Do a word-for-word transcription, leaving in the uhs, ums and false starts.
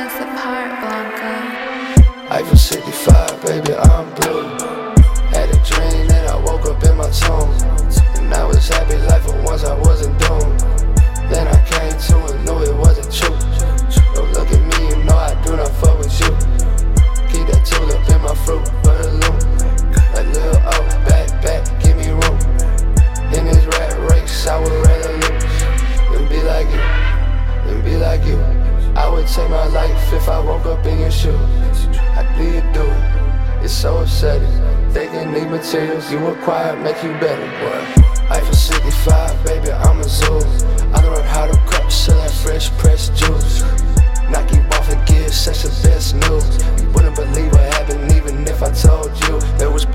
us apart, Blanca. Eiffel sixty-five, baby, I'm blue. Had a dream, then I woke up in my tomb. And I was happy, life for once I wasn't doomed. Then I came to and knew it wasn't true. Don't look at me, you know I do not fuck with you. Keep that tulip in my fruit, heirloom. That little O, back, back, give me room. In this rat race, I would rather lose than be like you, than be like you. I would take my life if I woke up in your shoes. How do you do it? It's so upsetting. Thinking these materials you acquire make you better, boy. Eiffel sixty-five, baby, I'm a zoo. I learned how to cup, sell that fresh pressed juice. Knock you off and give such the best news. You wouldn't believe what happened even if I told you. There was